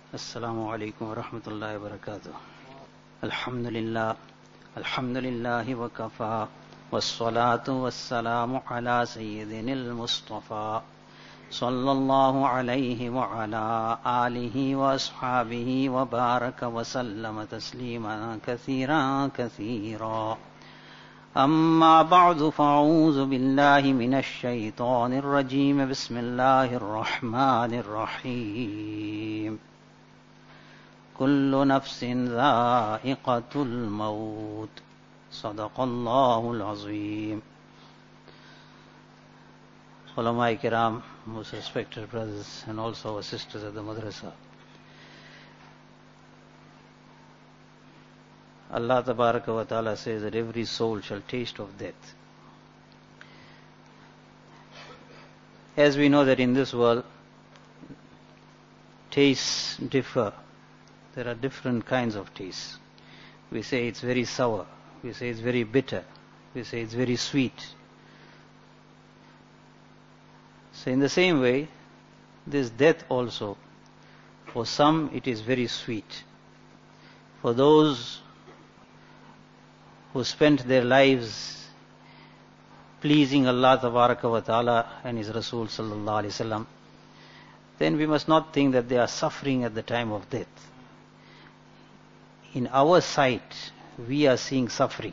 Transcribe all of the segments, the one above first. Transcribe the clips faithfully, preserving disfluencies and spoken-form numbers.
Assalamu alaikum wa rahmatullahi wa barakatuh. Alhamdulillah, alhamdulillahi wa kafa, wassalatu wassalamu ala sayyidinil Mustafa, sallallahu alayhi wa ala alihi wa ashabihi wa baraka wa sallama tasliman kathiran kathira. أما بعد فأعوذ بالله من الشيطان الرجيم بسم الله الرحمن الرحيم كل نفس ذائقة الموت صدق الله العظيم. Ulama Kiram, most respected brothers and also our sisters at the madrasa, Allah Tabaraka wa Ta'ala says that every soul shall taste of death. As we know that in this world, tastes differ. There are different kinds of tastes. We say it's very sour. We say it's very bitter. We say it's very sweet. So in the same way, this death also, for some it is very sweet. For those who spent their lives pleasing Allah Tabaraka wa Ta'ala and His Rasul Sallallahu Alaihi Wasallam, then we must not think that they are suffering at the time of death. In our sight, we are seeing suffering.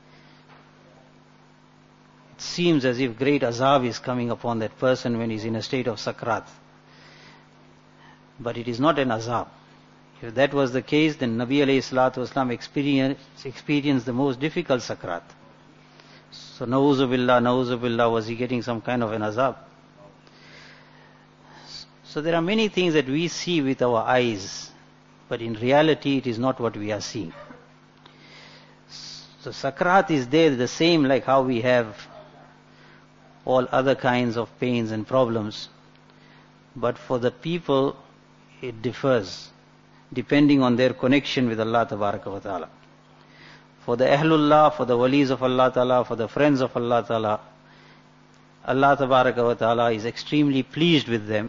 It seems as if great azab is coming upon that person when he is in a state of sakrat. But it is not an azab. If that was the case, then Nabi alayhi salatu wasalam experienced, experienced the most difficult sakrat. So, na'uzu billah, na'uzu billah, was he getting some kind of an azab? So there are many things that we see with our eyes, but in reality it is not what we are seeing. So sakrat is there the same like how we have all other kinds of pains and problems. But for the people, it differs, depending on their connection with Allah Tabaraka wa Ta'ala. For the Ahlullah, for the Walis of Allah Ta'ala, for the friends of Allah Ta'ala, Allah Tabaraka wa Ta'ala is extremely pleased with them.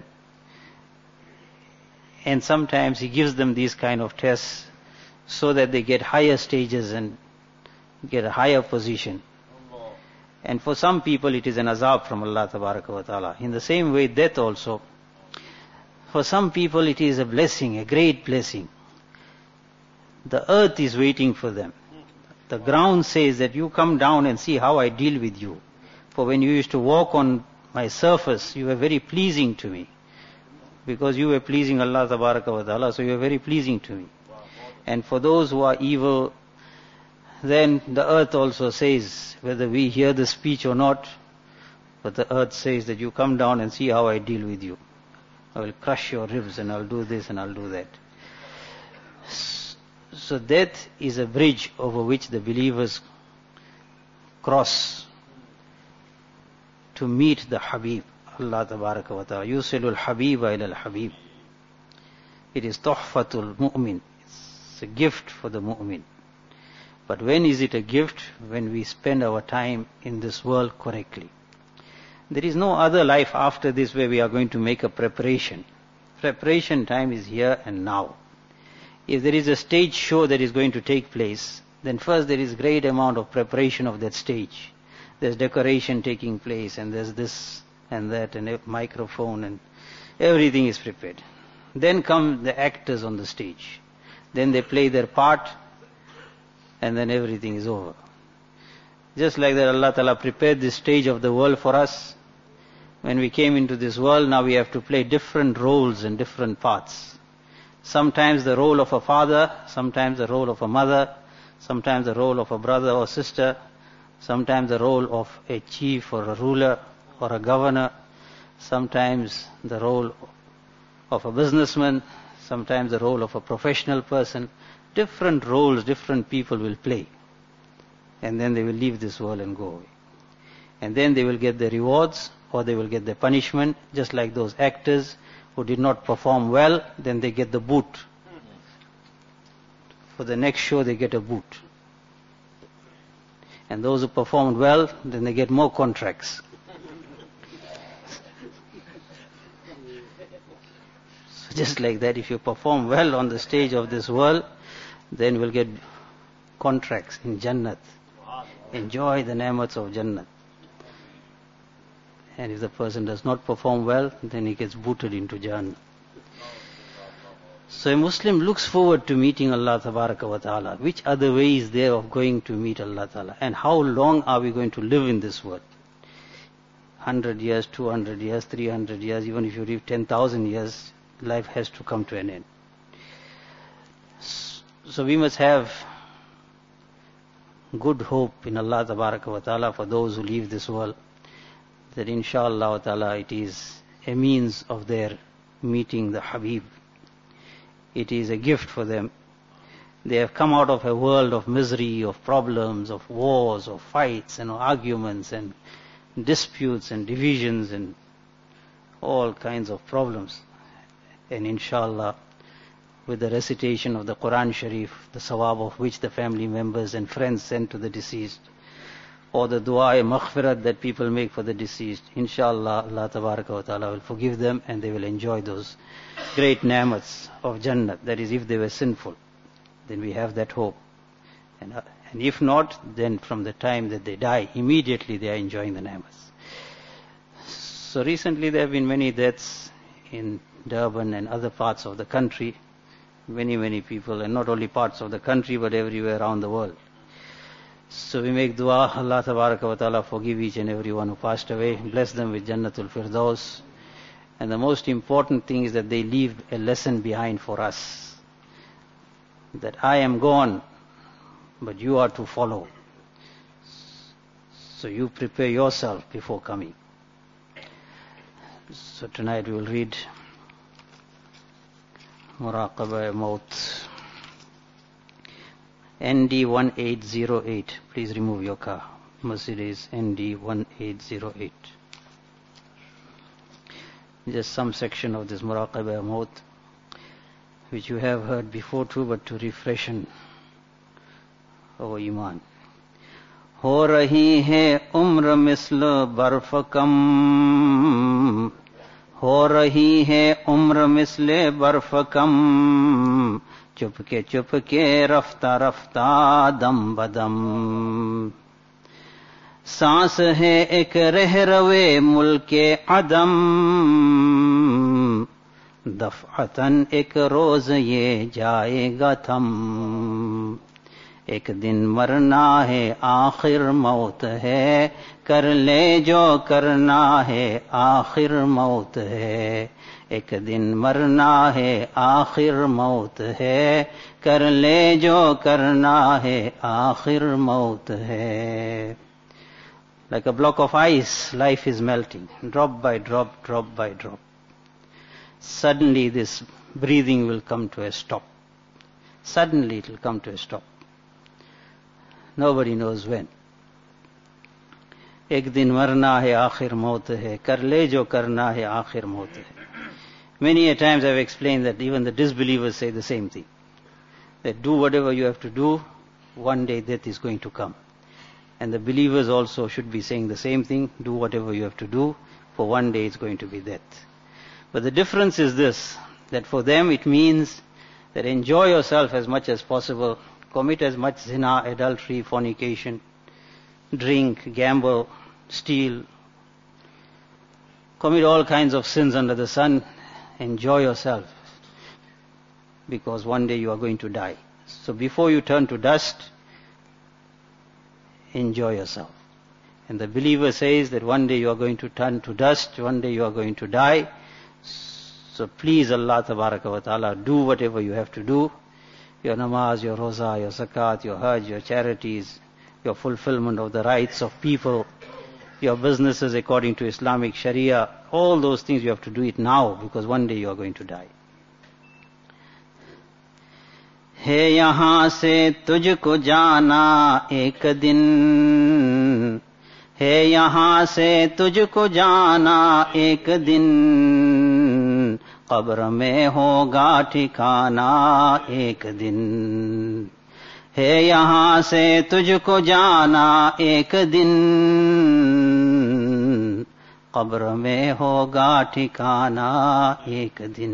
And sometimes He gives them these kind of tests so that they get higher stages and get a higher position. And for some people it is an azab from Allah Tabaraka wa Ta'ala. In the same way, death also, for some people it is a blessing, a great blessing. The earth is waiting for them. The ground says that you come down and see how I deal with you. For when you used to walk on my surface, you were very pleasing to me. Because you were pleasing Allah Tabaraka wa Ta'ala, so you were very pleasing to me. And for those who are evil, then the earth also says, whether we hear the speech or not, but the earth says that you come down and see how I deal with you. I will crush your ribs and I'll do this and I'll do that. So death is a bridge over which the believers cross to meet the Habib, Allah Tabaraka wa Ta'ala. Yusilul Habiba ilal Habib. It is tuhfatul mu'min. It's a gift for the mu'min. But when is it a gift? When we spend our time in this world correctly. There is no other life after this where we are going to make a preparation. Preparation time is here and now. If there is a stage show that is going to take place, then first there is great amount of preparation of that stage. There's decoration taking place, and there's this and that, and a microphone, and everything is prepared. Then come the actors on the stage. Then they play their part, and then everything is over. Just like that, Allah Ta'ala prepared this stage of the world for us. When we came into this world, now we have to play different roles and different parts. Sometimes the role of a father, sometimes the role of a mother, sometimes the role of a brother or sister, sometimes the role of a chief or a ruler or a governor, sometimes the role of a businessman, sometimes the role of a professional person. Different roles, different people will play. And then they will leave this world and go away. And then they will get the rewards or they will get the punishment, just like those actors who did not perform well, then they get the boot. For the next show they get a boot. And those who performed well, then they get more contracts. So Just like that, if you perform well on the stage of this world, then we'll get contracts in Jannat. Enjoy the ni'mats of Jannat. And if the person does not perform well, then he gets booted into Jannah. So a Muslim looks forward to meeting Allah Tabaraka wa Ta'ala. Which other way is there of going to meet Allah Ta'ala? And how long are we going to live in this world? Hundred years, two hundred years, three hundred years, even if you live ten thousand years, life has to come to an end. So we must have good hope in Allah Tabaraka wa Ta'ala for those who leave this world, that inshallah ta'ala it is a means of their meeting the Habib. It is a gift for them. They have come out of a world of misery, of problems, of wars, of fights and arguments and disputes and divisions and all kinds of problems. And inshallah, with the recitation of the Quran Sharif, the sawab of which the family members and friends send to the deceased, or the dua maghfirat that people make for the deceased, inshallah, Allah Tabaraka wa Ta'ala will forgive them and they will enjoy those great ni'mats of Jannah. That is, if they were sinful, then we have that hope. And, uh, and if not, then from the time that they die, immediately they are enjoying the ni'mats. So recently there have been many deaths in Durban and other parts of the country. Many, many people, and not only parts of the country, but everywhere around the world. So we make dua, Allah Tabaraka wa Ta'ala forgive each and every one who passed away, bless them with Jannatul Firdaus. And the most important thing is that they leave a lesson behind for us. That I am gone, but you are to follow. So you prepare yourself before coming. So tonight we will read Muraqaba Maut. N D one eight zero eight. Please remove your car. Mercedes N D one eight zero eight. Just some section of this Muraqaba Maut, which you have heard before too, but to refreshen our iman. हो रही है उम्र मिस्ल बर्फ कम, हो रही है उम्र मिस्ल बर्फ कम, चुपके चुपके रफ्ता रफ्ता दम बदम, सांस है एक रह रवे मुल्के अदम, दफअतन एक रोज ये जाएगा थम, एक दिन मरना है आखिर मौत है, कर ले जो करना है आखिर मौत है, एक दिन मरना है आखिर मौत है, कर ले जो करना है आखिर मौत है. Like a block of ice, life is melting, drop by drop, drop by drop. Suddenly this breathing will come to a stop. Suddenly it will come to a stop. Nobody knows when. एक दिन मरना है आखिर मौत है, कर ले जो करना है आखिर मौत है. Many a times I have explained that even the disbelievers say the same thing. That do whatever you have to do, one day death is going to come. And the believers also should be saying the same thing, do whatever you have to do, for one day it's going to be death. But the difference is this, that for them it means that enjoy yourself as much as possible, commit as much zina, adultery, fornication, drink, gamble, steal, commit all kinds of sins under the sun, enjoy yourself, because one day you are going to die. So before you turn to dust, enjoy yourself. And the believer says that one day you are going to turn to dust, one day you are going to die. So please Allah Tabaraka wa Ta'ala, do whatever you have to do. Your namaz, your roza, your zakat, your hajj, your charities, your fulfillment of the rights of people, your businesses according to Islamic Sharia, all those things you have to do it now, because one day you are going to die. है यहाँ से तुझको जाना एक दिन, है यहाँ से तुझको जाना एक दिन, कब्र में होगा ठिकाना एक दिन, है यहाँ से तुझको जाना एक दिन, قبر میں ہوگا ٹھکانا ایک دن.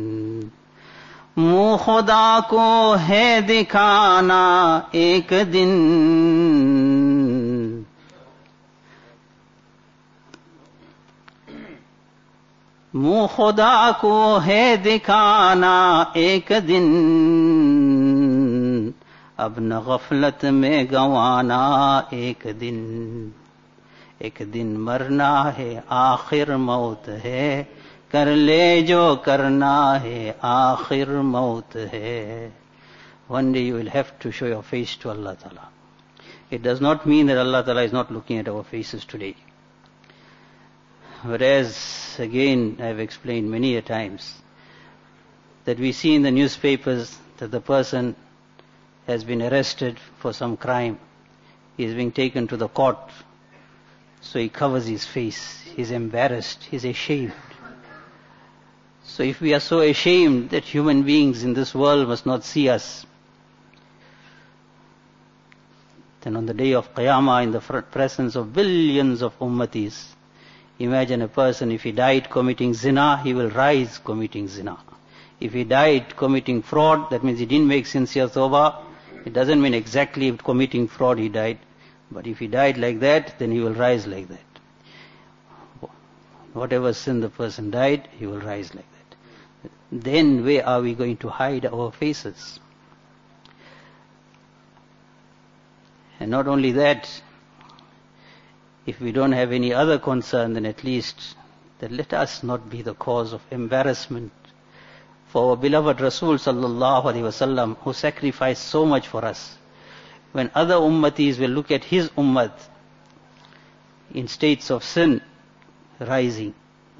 منہ خدا کو ہے دکھانا ایک دن. منہ خدا کو ہے دکھانا ایک دن. اب نہ غفلت میں گنوانا ایک دن. ایک دن مرنا ہے آخر موت ہے. کر لے جو کرنا ہے آخر موت ہے. One day you will have to show your face to Allah Ta'ala. It does not mean that Allah Ta'ala is not looking at our faces today. But as again I have explained many a times, that we see in the newspapers that the person has been arrested for some crime. He is being taken to the court. So he covers his face. He is embarrassed. He is ashamed. So if we are so ashamed that human beings in this world must not see us, then on the day of Qiyamah, in the presence of billions of ummatis, imagine a person, if he died committing zina, he will rise committing zina. If he died committing fraud, that means he didn't make sincere tawbah. It doesn't mean exactly committing fraud he died. But if he died like that, then he will rise like that. Whatever sin the person died, he will rise like that. Then where are we going to hide our faces? And not only that, if we don't have any other concern, then at least that let us not be the cause of embarrassment for our beloved Rasul sallallahu alaihi wasallam, who sacrificed so much for us. When other ummatis will look at his ummat in states of sin rising,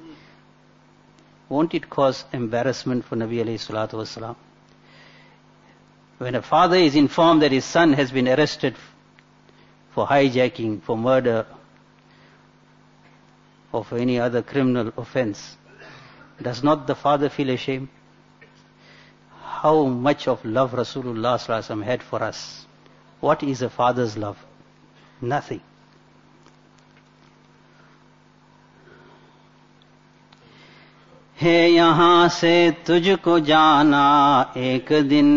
won't it cause embarrassment for Nabi alayhi salatu wasalam? When a father is informed that his son has been arrested for hijacking, for murder, or for any other criminal offense, does not the father feel ashamed? How much of love Rasulullah sallallahu alaihi wasallam had for us? What is a father's love? Nothing. ہے یہاں سے تجھ کو جانا ایک دن.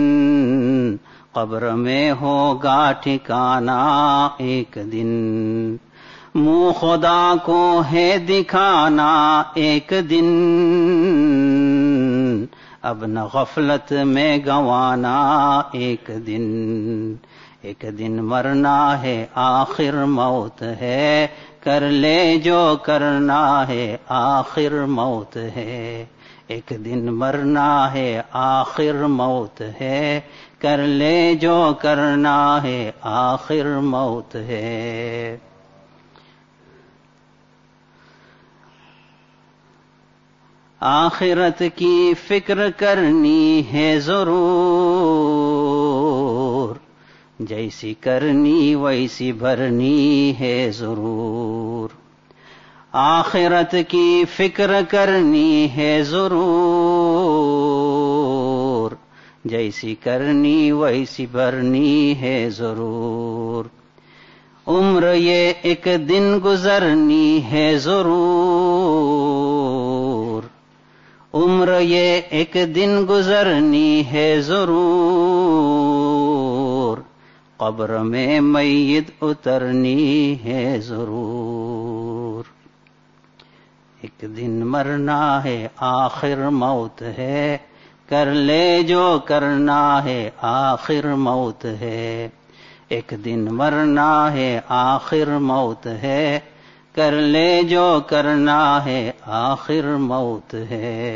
قبر میں ہوگا ٹھکانا ایک دن. منہ خدا کو ہے دکھانا ایک دن. اب نہ غفلت میں گنوانا ایک دن. ایک دن مرنا ہے آخر موت ہے. کر لے جو کرنا ہے آخر موت ہے. ایک دن مرنا ہے آخر موت ہے. کر لے جو کرنا ہے آخر موت ہے. آخرت کی فکر کرنی ہے ضرور. جیسی کرنی ویسی بھرنی ہے ضرور. آخرت کی فکر کرنی ہے ضرور. جیسی کرنی ویسی بھرنی ہے ضرور. عمر یہ ایک دن گزرنی ہے ضرور. عمر یہ ایک دن گزرنی ہے ضرور. قبر میں میت اترنی ہے ضرور. ایک دن مرنا ہے آخر موت ہے. کر لے جو کرنا ہے آخر موت ہے. ایک دن مرنا ہے آخر موت ہے. کر لے جو کرنا ہے آخر موت ہے.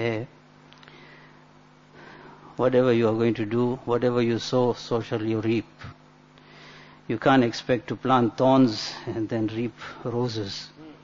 Whatever you are going to do, whatever you sow, so shall you reap. You can't expect to plant thorns and then reap roses.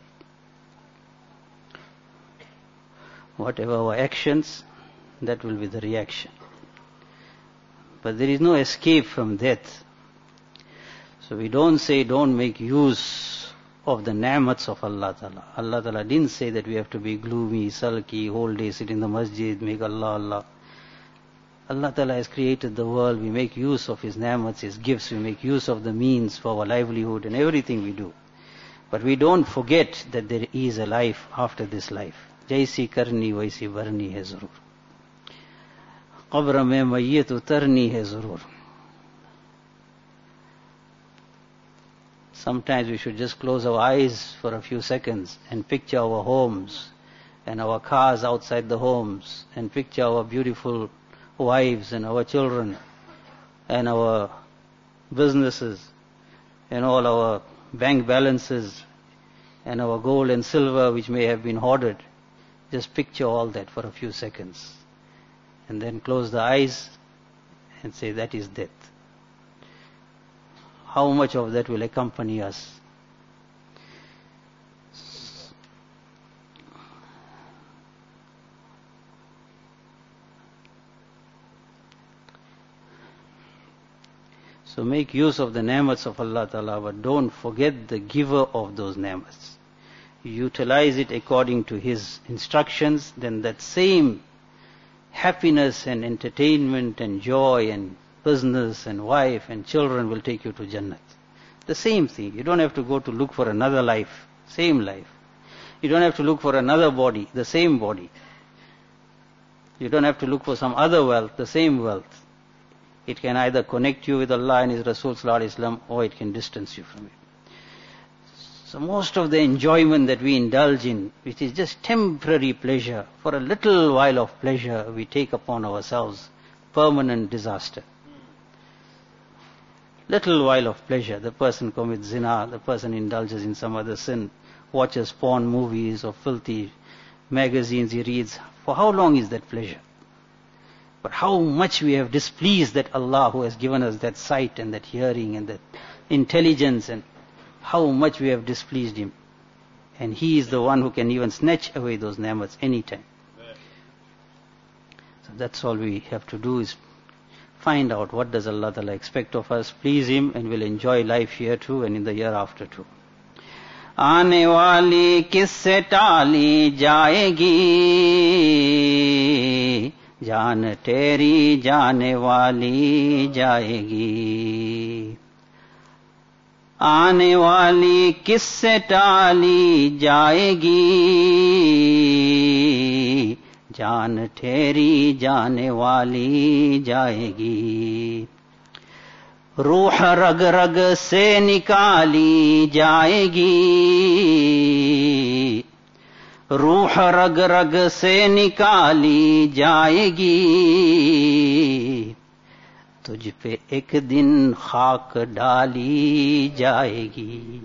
Whatever our actions, that will be the reaction. But there is no escape from death. So we don't say don't make use of the ni'mats of Allah Ta'ala. Allah Ta'ala didn't say that we have to be gloomy, sulky, whole day sit in the masjid, make Allah Allah. Allah Ta'ala has created the world. We make use of His ni'mats, His gifts. We make use of the means for our livelihood and everything we do. But we don't forget that there is a life after this life. Jaisi karni waisi barni hai zarur. Qabr mein mayyit utarni hai zarur. Sometimes we should just close our eyes for a few seconds and picture our homes and our cars outside the homes and picture our beautiful wives and our children and our businesses and all our bank balances and our gold and silver which may have been hoarded. Just picture all that for a few seconds and then close the eyes and say that is death. How much of that will accompany us? So make use of the ni'mats of Allah Ta'ala, but don't forget the giver of those ni'mats. Utilize it according to His instructions, then that same happiness and entertainment and joy and business and wife and children will take you to Jannat. The same thing. You don't have to go to look for another life, same life. You don't have to look for another body, the same body. You don't have to look for some other wealth, the same wealth. It can either connect you with Allah and His Rasul Sallallahu Alaihi Wasallam, or it can distance you from it. So most of the enjoyment that we indulge in, which is just temporary pleasure, for a little while of pleasure, we take upon ourselves permanent disaster. Little while of pleasure, the person commits zina, the person indulges in some other sin, watches porn movies or filthy magazines he reads. For how long is that pleasure? But how much we have displeased that Allah who has given us that sight and that hearing and that intelligence, and how much we have displeased Him. And He is the one who can even snatch away those ni'mats anytime. So that's all we have to do, is find out what does Allah Ta'ala expect of us, please Him, and we'll enjoy life here too and in the year after too. आने वाली किससे टाली जाएगी, जान तेरी जाने वाली जाएगी. आने वाली किससे टाली जाएगी, जान तेरी जाने वाली जाएगी. रूह रग रग से निकाली जाएगी, रूह रग रग से निकाली जाएगी. तुझ पे एक दिन खाक डाली जाएगी.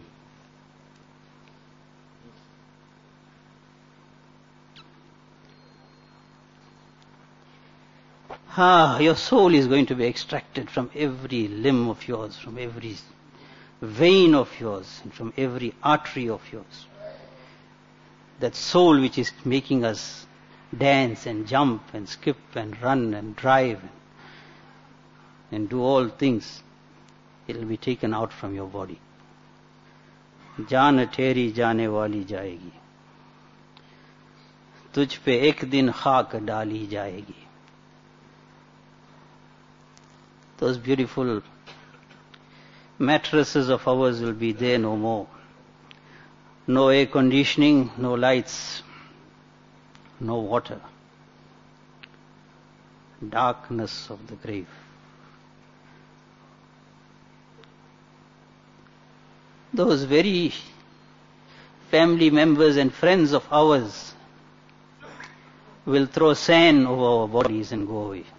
Ah, your soul is going to be extracted from every limb of yours, from every vein of yours, and from every artery of yours. That soul which is making us dance and jump and skip and run and drive and, and do all things, it will be taken out from your body. जान तेरी जाने वाली जाएगी, तुझ पे एक दिन खाक डाली जाएगी. Those beautiful mattresses of ours will be there no more. No air conditioning, no lights, no water. Darkness of the grave. Those very family members and friends of ours will throw sand over our bodies and go away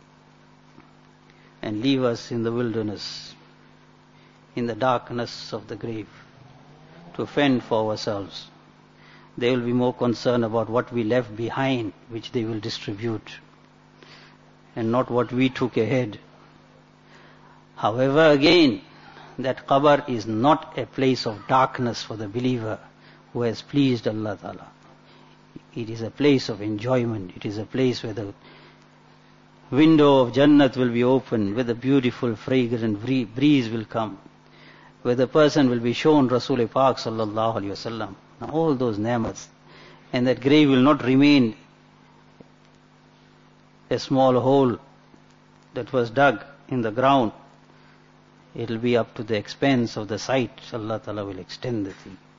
and leave us in the wilderness, in the darkness of the grave, to fend for ourselves. They will be more concerned about what we left behind, which they will distribute, and not what we took ahead. However, again, that qabr is not a place of darkness for the believer who has pleased Allah Ta'ala. It is a place of enjoyment. It is a place where the window of Jannat will be open, where the beautiful fragrant breeze will come, where the person will be shown Rasul Pak Sallallahu Alaihi Wasallam. Now all those ni'mats, and that grave will not remain a small hole that was dug in the ground. It will be up to the expense of the sight. Allah Ta'ala will extend the thing.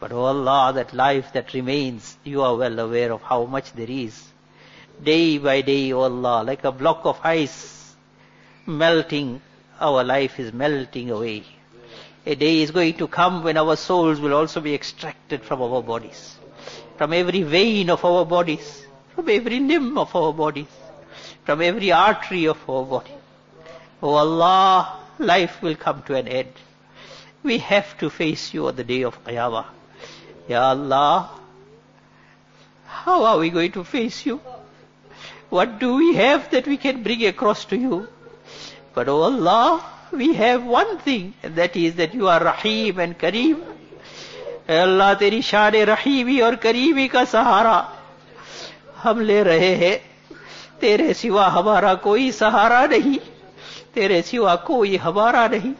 But oh Allah, that life that remains, you are well aware of how much there is. Day by day, oh Allah, like a block of ice melting, our life is melting away. A day is going to come when our souls will also be extracted from our bodies, from every vein of our bodies, from every limb of our bodies, from every artery of our body. Oh Allah, life will come to an end. We have to face you on the day of Qiyamah. Ya Allah, how are we going to face you? What do we have that we can bring across to you? But oh Allah, we have one thing, and that is that you are Rahim and Kareem. Allah, तेरी शान रहीमी और creamy का सहारा हम ले रहे हैं. तेरे सिवा हमारा कोई सहारा नहीं, तेरे सिवा कोई हमारा नहीं.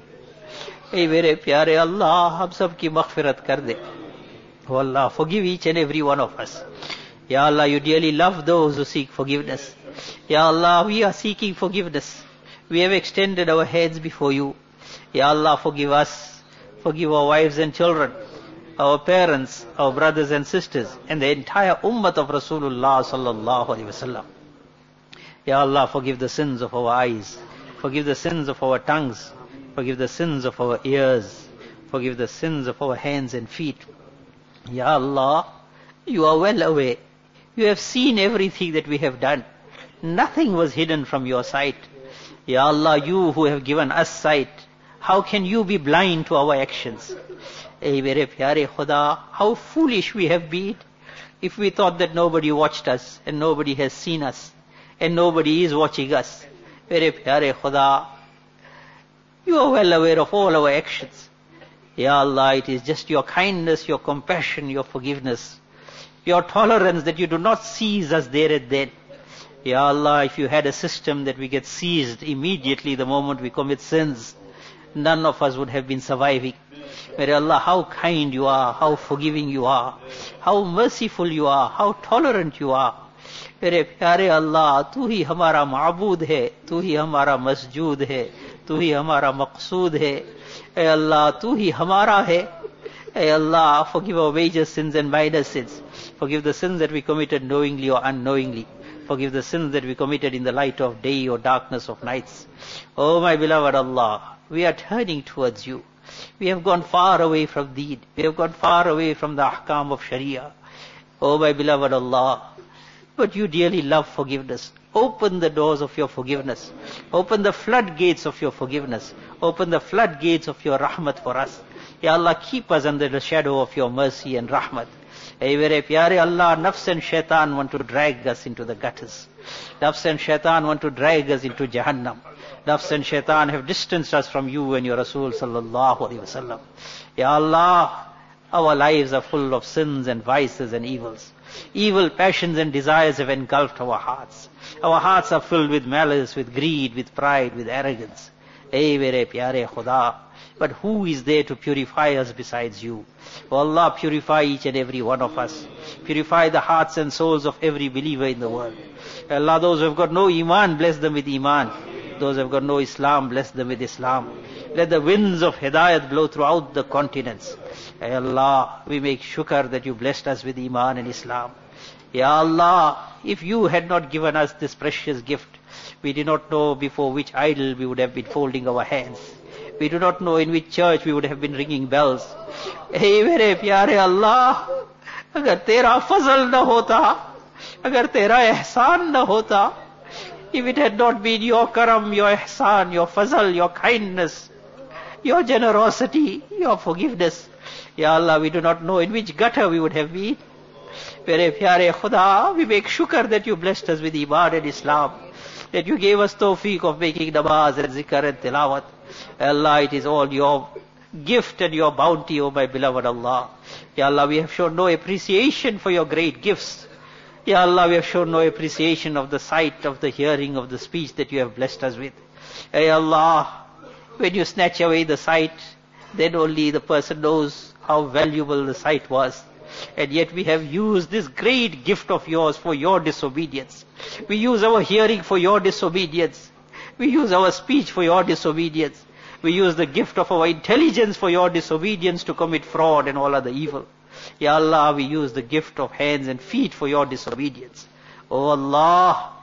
ऐ मेरे प्यारे अल्लाह, हम सब की मग़फ़िरत कर दे. Oh Allah, forgive each and every one of us. Ya Allah, you dearly love those who seek forgiveness. Ya Allah, we are seeking forgiveness. We have extended our heads before you. Ya Allah, forgive us. Forgive our wives and children, our parents, our brothers and sisters, and the entire ummah of Rasulullah sallallahu alaihi wasallam. Ya Allah, forgive the sins of our eyes. Forgive the sins of our tongues. Forgive the sins of our ears. Forgive the sins of our hands and feet. Ya Allah, you are well aware. You have seen everything that we have done. Nothing was hidden from your sight. Ya Allah, you who have given us sight, how can you be blind to our actions? Hey, mere pyare Khuda, how foolish we have been if we thought that nobody watched us and nobody has seen us and nobody is watching us. Mere pyare Khuda, you are well aware of all our actions. Ya Allah, it is just your kindness, your compassion, your forgiveness, your tolerance that you do not seize us there and then. Ya Allah, if you had a system that we get seized immediately the moment we commit sins, none of us would have been surviving. May Allah, how kind you are, how forgiving you are, how merciful you are, how tolerant you are. मेरे प्यारे अल्लाह, तू ही हमारा माबूद है, तू ही हमारा मस्जूद है, तू ही हमारा मकसूद है. ए अल्लाह, तू ही हमारा है. ए अल्लाह, forgive our major sins and minor sins. Forgive the sins that we committed knowingly or unknowingly. Forgive the sins that we committed in the light of day or darkness of nights. Oh my beloved Allah, we are turning towards you. We have gone far away from Deen. We have gone far away from the ahkam of Sharia. Oh my beloved Allah, but you dearly love forgiveness. Open the doors of your forgiveness. Open the floodgates of your forgiveness. Open the floodgates of your rahmat for us. Ya Allah, keep us under the shadow of your mercy and rahmat. Hey, mere pyare Allah, nafs and shaitan want to drag us into the gutters. Nafs and shaitan want to drag us into Jahannam. Nafs and shaitan have distanced us from you and your Rasul sallallahu alaihi wasallam. Ya Allah, our lives are full of sins and vices and evils. Evil passions and desires have engulfed our hearts. Our hearts are filled with malice, with greed, with pride, with arrogance. Hey, mere pyare Khuda, but who is there to purify us besides you? Oh Allah, purify each and every one of us. Purify the hearts and souls of every believer in the world. Allah, those who have got no Iman, bless them with Iman. Those who have got no Islam, bless them with Islam. Let the winds of Hidayat blow throughout the continents. Ya Allah, we make shukr that you blessed us with Iman and Islam. Ya Allah, if you had not given us this precious gift, we did not know before which idol we would have been folding our hands. We do not know in which church we would have been ringing bells. Hey, mere pyare Allah, agar tera fazl na hota, agar tera ihsan na hota, if it had not been your karam, your ihsan, your fazl, your kindness, your generosity, your forgiveness, Ya Allah, we do not know in which gutter we would have been. Mere pyare Khuda, we make shukr that you blessed us with Iman and Islam, that you gave us tawfiq of making namaz and zikr and tilawat. Allah, it is all your gift and your bounty, O my beloved Allah. Ya Allah, we have shown no appreciation for your great gifts. Ya Allah, we have shown no appreciation of the sight, of the hearing, of the speech that you have blessed us with. Hey Allah, when you snatch away the sight, then only the person knows how valuable the sight was. And yet we have used this great gift of yours for your disobedience. We use our hearing for your disobedience. We use our speech for your disobedience. We use the gift of our intelligence for your disobedience to commit fraud and all other evil. Ya Allah, we use the gift of hands and feet for your disobedience. Oh Allah,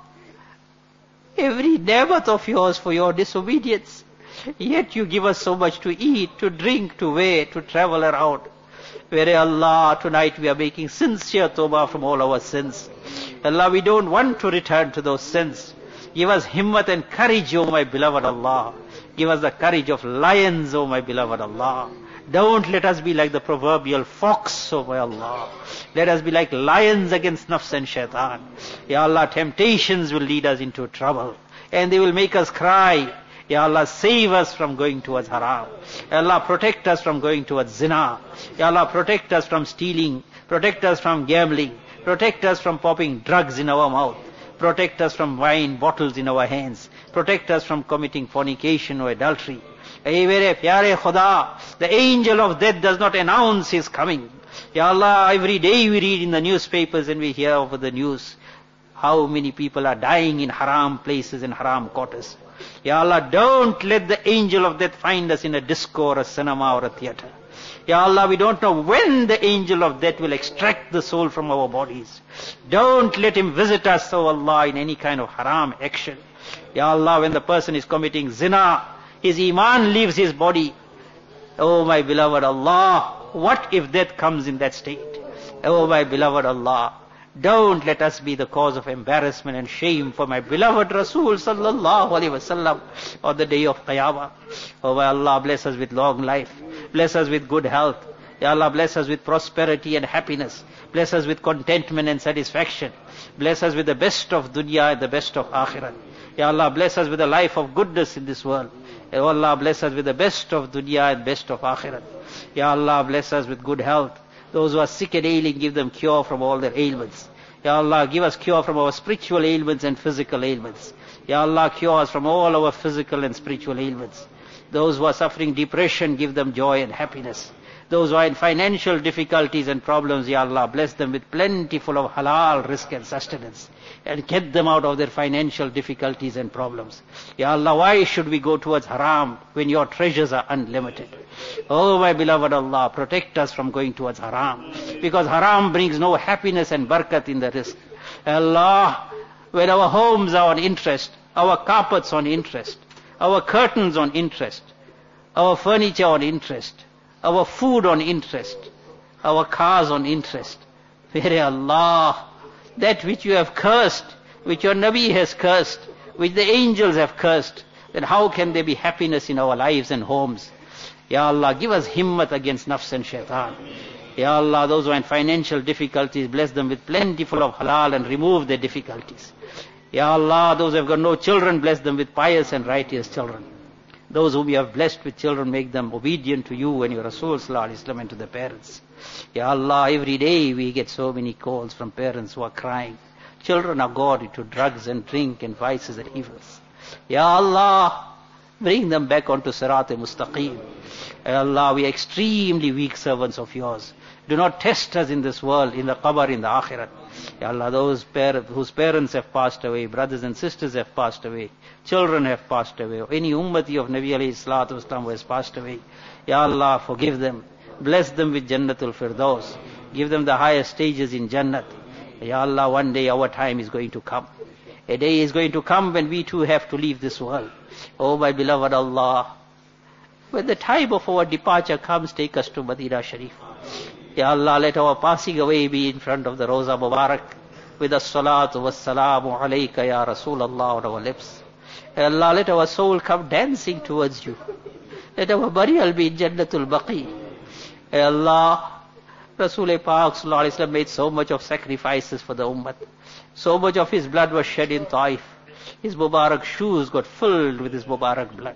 every ni'mat of yours for your disobedience. Yet you give us so much to eat, to drink, to wear, to travel around. Where Allah, tonight we are making sincere tawbah from all our sins. Allah, we don't want to return to those sins. Give us himmat and courage, O my beloved Allah. Give us the courage of lions, O my beloved Allah. Don't let us be like the proverbial fox, O my Allah. Let us be like lions against nafs and shaitan. Ya Allah, temptations will lead us into trouble. And they will make us cry. Ya Allah, save us from going towards haram. Ya Allah, protect us from going towards zina. Ya Allah, protect us from stealing. Protect us from gambling. Protect us from popping drugs in our mouth. Protect us from wine bottles in our hands. Protect us from committing fornication or adultery. Hey, mere pyare Khuda, the angel of death does not announce his coming. Ya Allah, every day we read in the newspapers and we hear over the news how many people are dying in haram places and haram quarters. Ya Allah, don't let the angel of death find us in a disco or a cinema or a theater. Ya Allah, we don't know when the angel of death will extract the soul from our bodies. Don't let him visit us, O Allah, in any kind of haram action. Ya Allah, when the person is committing zina, his iman leaves his body. Oh my beloved Allah, what if death comes in that state? Oh my beloved Allah, don't let us be the cause of embarrassment and shame for my beloved Rasul sallallahu alaihi wasallam on the day of Qiyamah. Oh my Allah, bless us with long life. Bless us with good health. Ya Allah, bless us with prosperity and happiness. Bless us with contentment and satisfaction. Bless us with the best of dunya and the best of akhirat. Ya Allah, bless us with a life of goodness in this world. Ya Allah, bless us with the best of dunya and best of akhirat. Ya Allah, bless us with good health. Those who are sick and ailing, give them cure from all their ailments. Ya Allah, give us cure from our spiritual ailments and physical ailments. Ya Allah, cure us from all our physical and spiritual ailments. Those who are suffering depression, give them joy and happiness. Those who are in financial difficulties and problems, Ya Allah, bless them with plentiful of halal risk and sustenance. And get them out of their financial difficulties and problems. Ya Allah, why should we go towards haram when your treasures are unlimited? Oh my beloved Allah, protect us from going towards haram. Because haram brings no happiness and barakat in the risk. Allah, when our homes are on interest, our carpets on interest, our curtains on interest, our furniture on interest, our food on interest, our cars on interest. Where Allah, that which you have cursed, which your Nabi has cursed, which the angels have cursed, then how can there be happiness in our lives and homes? Ya Allah, give us himmat against nafs and shaitan. Ya Allah, those who are in financial difficulties, bless them with plentiful of halal and remove their difficulties. Ya Allah, those who have got no children, bless them with pious and righteous children. Those whom you have blessed with children, make them obedient to you and your Rasul sallallahu alaihi wasallam and to the parents. Ya Allah, every day we get so many calls from parents who are crying. Children are gone into drugs and drink and vices and evils. Ya Allah, bring them back onto Sirat-e-Mustaqim. Ya Allah, we are extremely weak servants of yours. Do not test us in this world, in the qabr, in the akhirat. Ya Allah, those par- whose parents have passed away, brothers and sisters have passed away, children have passed away, or any ummati of Nabi alayhi salatu wasalam who has passed away. Ya Allah, forgive them. Bless them with Jannatul Firdaus. Give them the higher stages in Jannat. Ya Allah, one day our time is going to come. A day is going to come when we too have to leave this world. Oh my beloved Allah, when the time of our departure comes, take us to Madinah Sharif. Ya Allah, let our passing away be in front of the Roza Mubarak with the salatu was salamu alayka ya Rasulallah on our lips. Ya Allah, let our soul come dancing towards you. Let our burial be in Jannatul Baqi. Ya Allah, Rasul Pak sallallahu alaihi wasallam made so much of sacrifices for the ummah. So much of his blood was shed in Taif. His Mubarak shoes got filled with his Mubarak blood.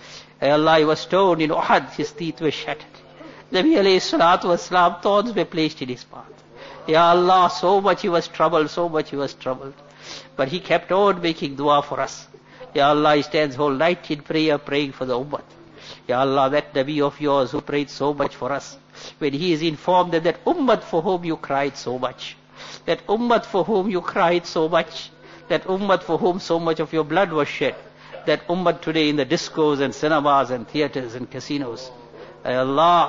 Ya Allah, he was stoned in Uhud, his teeth were shattered. Nabi alayhi salatu wasalam, thorns were placed in his path. Ya Allah, so much he was troubled, so much he was troubled. But he kept on making dua for us. Ya Allah, he stands whole night in prayer, praying for the ummah. Ya Allah, that Nabi of yours who prayed so much for us, when he is informed that that ummah for whom you cried so much, that ummah for whom you cried so much, that ummah for whom so much of your blood was shed, that ummah today in the discos and cinemas and theaters and casinos. Ya Allah,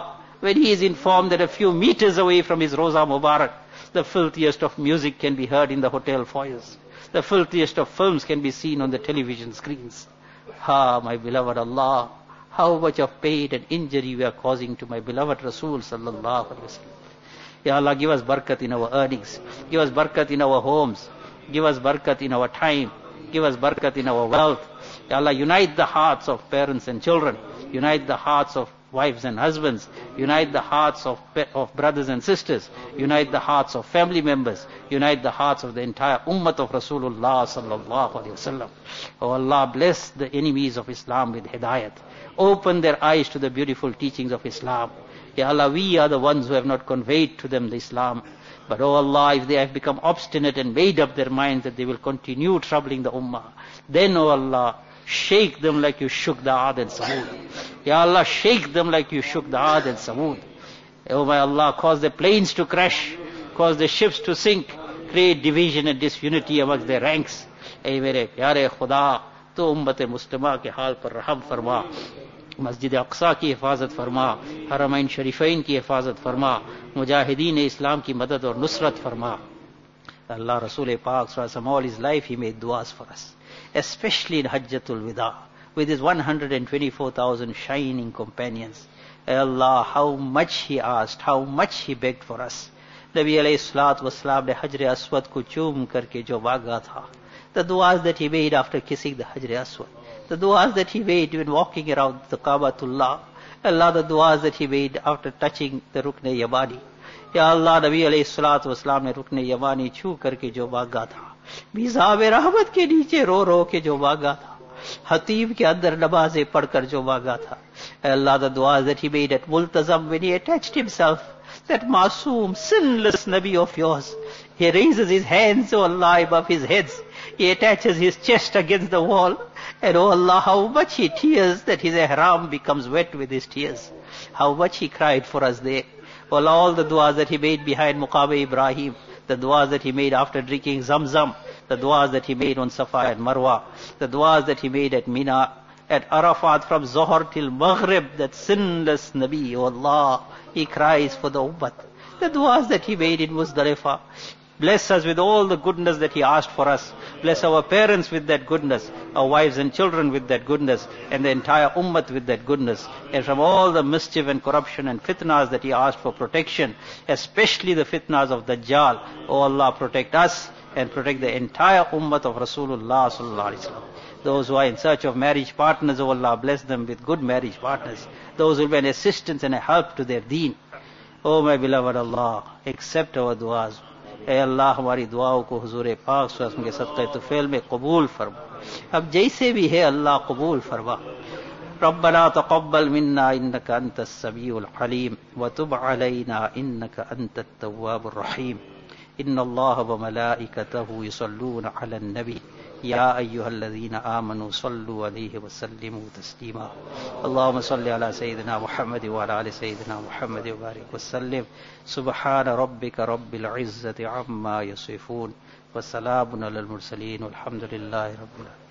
when he is informed that a few meters away from his Roza Mubarak, the filthiest of music can be heard in the hotel foyers. The filthiest of films can be seen on the television screens. Ah, my beloved Allah, how much of pain and injury we are causing to my beloved Rasul sallallahu alaihi wasallam. Ya Allah, give us barakat in our earnings. Give us barakat in our homes. Give us barakat in our time. Give us barakat in our wealth. Ya Allah, unite the hearts of parents and children. Unite the hearts of wives and husbands. Unite the hearts of, of brothers and sisters. Unite the hearts of family members. Unite the hearts of the entire ummah of Rasulullah sallallahu alaihi wasallam. Oh Allah, bless the enemies of Islam with hidayat. Open their eyes to the beautiful teachings of Islam. Ya Allah, we are the ones who have not conveyed to them the Islam. But oh Allah, if they have become obstinate and made up their minds that they will continue troubling the ummah, then oh Allah, shake them like you shook the Aad and Samud. Ya Allah, shake them like you shook the Aad and Samud. Oh my Allah, cause the planes to crash, cause the ships to sink, create division and disunity amongst their ranks. Ey mere pyare Khuda, to ummat muslima ke haal par raham farma. مسجد اقصا کی حفاظت فرما, حرمین شریفین کی حفاظت فرما, مجاہدین اسلام کی مدد اور نصرت فرما. Allah, Rasul Pak, all his life he made du'as for us, especially in Hajjatul Wida, with his one hundred twenty-four thousand shining companions. Allah, how much he asked, how much he begged for us. Nabi alayhi salatu wassalam ne Hajr Aswad ko choom karke jo baaga tha, the du'as that he made after kissing the Hajr Aswad, the du'as that he made when walking around the Kaabatullah, Allah, the du'as that he made after touching the Rukn Yamani. Ya Allah, Nabi alayhi salatu wasalam ne Rukn Yamani chhu karke jo baaga tha, Mizab-e Rahmat ke niche ro ro ke jo baaga tha, Hatib ke andar namaze padkar jo baaga tha. Allah, the du'as that he made at Multazam when he attached himself, that masoom, sinless Nabi of yours, he raises his hands, oh Allah, above his heads. He attaches his chest against the wall. And oh Allah, how much he tears that his ihram becomes wet with his tears. How much he cried for us there. Oh Allah, all the du'as that he made behind Muqam Ibrahim, the du'as that he made after drinking Zamzam, the du'as that he made on Safa and Marwa, the du'as that he made at Mina, at Arafat from Zohar till Maghrib, that sinless Nabi, oh Allah, he cries for the ummah. The du'as that he made in Muzdalifah. Bless us with all the goodness that he asked for us. Bless our parents with that goodness, our wives and children with that goodness, and the entire ummah with that goodness. And from all the mischief and corruption and fitnas that he asked for protection, especially the fitnas of Dajjal, oh Allah, protect us and protect the entire ummah of Rasulullah sallallahu alaihi wasallam. Those who are in search of marriage partners, oh Allah, bless them with good marriage partners. Those who will be an assistance and a help to their deen. Oh my beloved Allah, accept our du'as. اے اللہ, ہماری دعاؤں کو حضور پاک صلی اللہ علیہ وسلم کے صدقہ طفیل میں قبول فرما. اب جیسے بھی ہے اللہ قبول فرما. ربنا تقبل منا انك انت السميع العليم وتب علينا انك انت التواب الرحيم. ان الله وملائكته يصلون على النبي يا ايها الذين امنوا صلوا عليه وسلموا تسليما. اللهم صل على سيدنا محمد وعلى ال سيدنا محمد وبارك وسلم. سبحان ربك رب العزة عما يصفون وسلام على المرسلين والحمد لله رب العالمين.